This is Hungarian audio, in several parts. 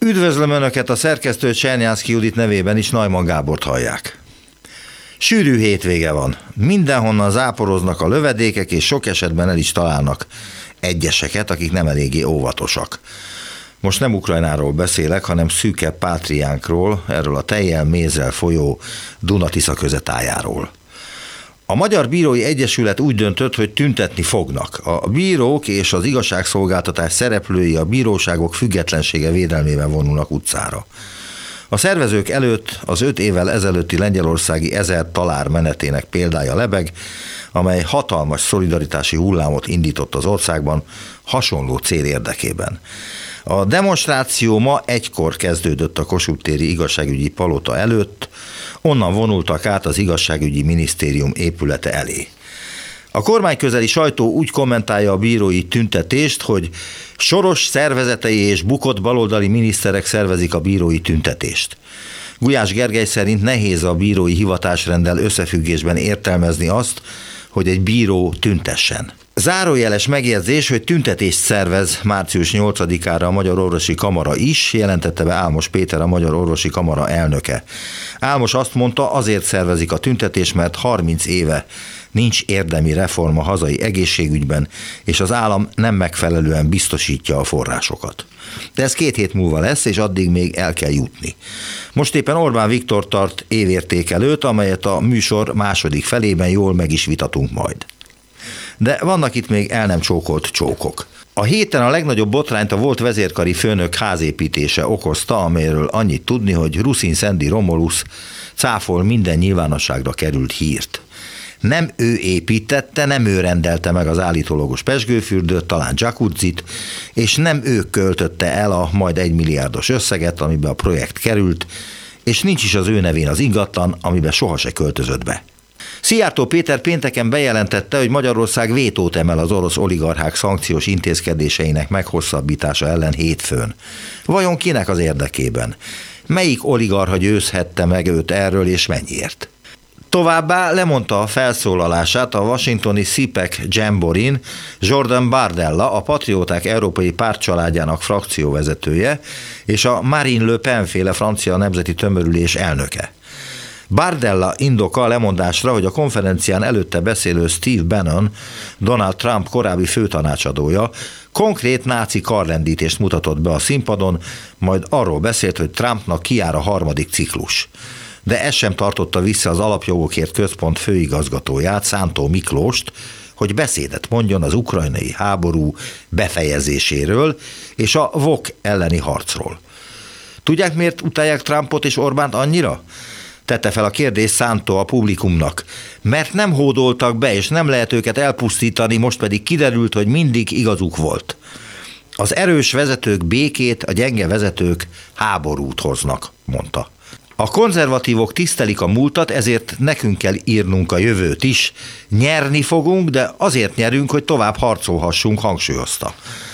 Üdvözlöm Önöket, a szerkesztő Csernyánszky Judit nevében is, Neumann Gábort hallják. Sűrű hétvége van. Mindenhonnan záporoznak a lövedékek, és sok esetben el is találnak egyeseket, akik nem eléggé óvatosak. Most nem Ukrajnáról beszélek, hanem szűkebb pátriánkról, erről a tejjel, mézzel folyó Duna-Tisza közetájáról. A Magyar Bírói Egyesület úgy döntött, hogy tüntetni fognak. A bírók és az igazságszolgáltatás szereplői a bíróságok függetlensége védelmében vonulnak utcára. A szervezők előtt az 5 évvel ezelőtti lengyelországi 1000 talár menetének példája lebeg, amely hatalmas szolidaritási hullámot indított az országban hasonló cél érdekében. A demonstráció ma egykor kezdődött a Kossuth téri igazságügyi palota előtt, onnan vonultak át az igazságügyi minisztérium épülete elé. A kormányközeli sajtó úgy kommentálja a bírói tüntetést, hogy Soros szervezetei és bukott baloldali miniszterek szervezik a bírói tüntetést. Gulyás Gergely szerint nehéz a bírói hivatásrenddel összefüggésben értelmezni azt, hogy egy bíró tüntessen. Zárójeles megjegyzés, hogy tüntetést szervez március 8-ára a Magyar Orvosi Kamara is, jelentette be Álmos Péter, a Magyar Orvosi Kamara elnöke. Álmos azt mondta, azért szervezik a tüntetést, mert 30 éve nincs érdemi reform a hazai egészségügyben, és az állam nem megfelelően biztosítja a forrásokat. De ez 2 hét múlva lesz, és addig még el kell jutni. Most éppen Orbán Viktor tart évértékelőt, amelyet a műsor második felében jól meg is vitatunk majd. De vannak itt még el nem csókolt csókok. A héten a legnagyobb botrányt a volt vezérkari főnök házépítése okozta, amelyről annyit tudni, hogy Ruszin Szendi Romulus cáfol minden nyilvánosságra került hírt. Nem ő építette, nem ő rendelte meg az állítólagos pezsgőfürdőt, talán jacuzzit, és nem ő költötte el a majd 1 milliárdos összeget, amiben a projekt került, és nincs is az ő nevén az ingatlan, amiben soha se költözött be. Szijjártó Péter pénteken bejelentette, hogy Magyarország vétót emel az orosz oligarchák szankciós intézkedéseinek meghosszabbítása ellen hétfőn. Vajon kinek az érdekében? Melyik oligarcha győzhette meg őt erről, és mennyiért? Továbbá lemondta a felszólalását a washingtoni CPAC Jamborin Jordan Bardella, a Patrióták Európai Pártcsaládjának frakcióvezetője, és a Marine Le Pen-féle francia nemzeti tömörülés elnöke. Bardella indoka a lemondásra, hogy a konferencián előtte beszélő Steve Bannon, Donald Trump korábbi főtanácsadója, konkrét náci karlendítést mutatott be a színpadon, majd arról beszélt, hogy Trumpnak kijár a 3. ciklus. De ez sem tartotta vissza az Alapjogokért Központ főigazgatóját, Szántó Miklóst, hogy beszédet mondjon az ukrajnai háború befejezéséről és a VOK elleni harcról. Tudják, miért utálják Trumpot és Orbánt annyira? Tette fel a kérdést Szántó a publikumnak. Mert nem hódoltak be, és nem lehet őket elpusztítani, most pedig kiderült, hogy mindig igazuk volt. Az erős vezetők békét, a gyenge vezetők háborút hoznak, mondta. A konzervatívok tisztelik a múltat, ezért nekünk kell írnunk a jövőt is. Nyerni fogunk, de azért nyerünk, hogy tovább harcolhassunk, hangsúlyozta.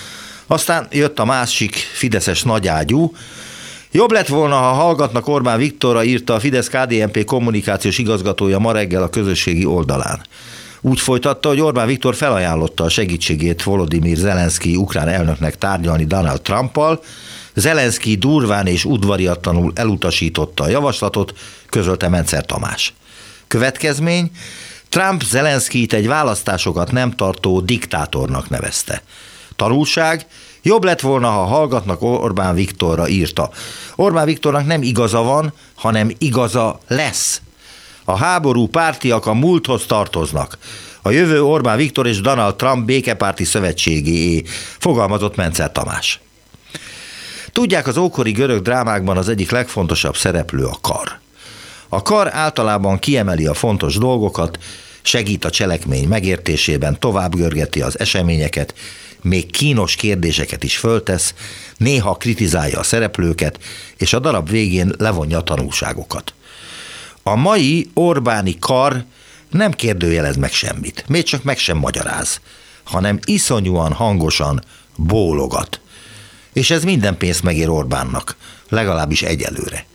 Aztán jött a másik fideszes nagyágyú. Jobb lett volna, ha hallgatnak Orbán Viktorra, írta a Fidesz-KDNP kommunikációs igazgatója ma reggel a közösségi oldalán. Úgy folytatta, hogy Orbán Viktor felajánlotta a segítségét Volodymyr Zelenszky ukrán elnöknek tárgyalni Donald Trumpal. Zelenszky durván és udvariatlanul elutasította a javaslatot, közölte Mencer Tamás. Következmény: Trump Zelenszkyt egy választásokat nem tartó diktátornak nevezte. Tanulság: jobb lett volna, ha hallgatnak Orbán Viktorra, írta. Orbán Viktornak nem igaza van, hanem igaza lesz. A háború pártiak a múlthoz tartoznak. A jövő Orbán Viktor és Donald Trump békepárti szövetségéé, fogalmazott Mencer Tamás. Tudják, az ókori görög drámákban az egyik legfontosabb szereplő a kar. A kar általában kiemeli a fontos dolgokat, segít a cselekmény megértésében, tovább görgeti az eseményeket, még kínos kérdéseket is föltesz, néha kritizálja a szereplőket, és a darab végén levonja a tanulságokat. A mai Orbáni kar nem kérdőjelez meg semmit, még csak meg sem magyaráz, hanem iszonyúan hangosan bólogat. És ez minden pénzt megér Orbánnak, legalábbis egyelőre.